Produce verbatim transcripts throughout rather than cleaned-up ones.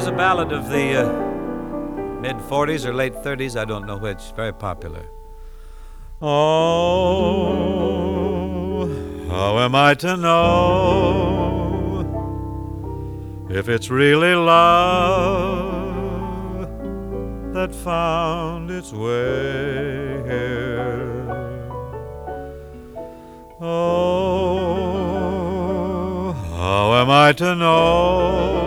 a ballad of the uh, mid-forties or late thirties, I don't know which, very popular. Oh, how am I to know if it's really love that found its way here? Oh, how am I to know?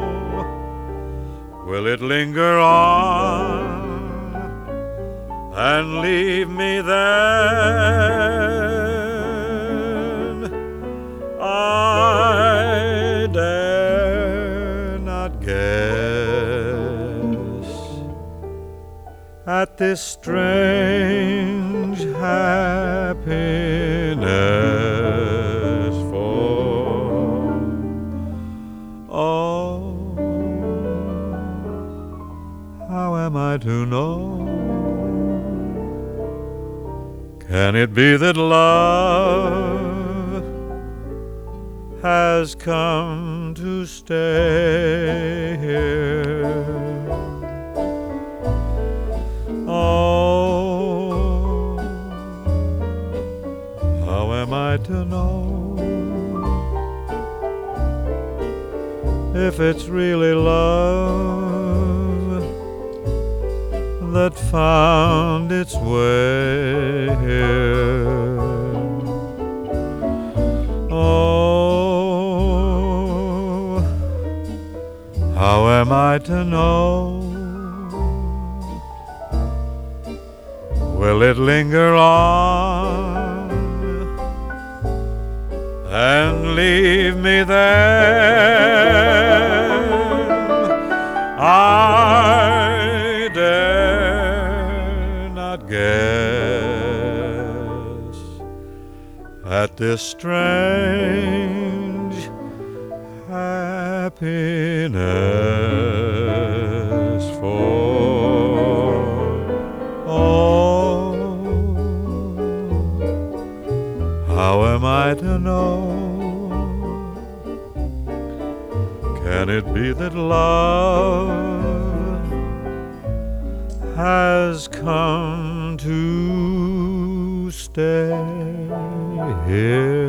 Will it linger on and leave me then? I dare not guess at this strange happiness, for oh, how am I to know? Can it be that love has come to stay here? Oh, how am I to know if it's really love that found its way here? Oh, how am I to know? Will it linger on and leave me there? I dare not guess at this strange happiness, for oh, how am I to know? Can it be that love has come to stay here?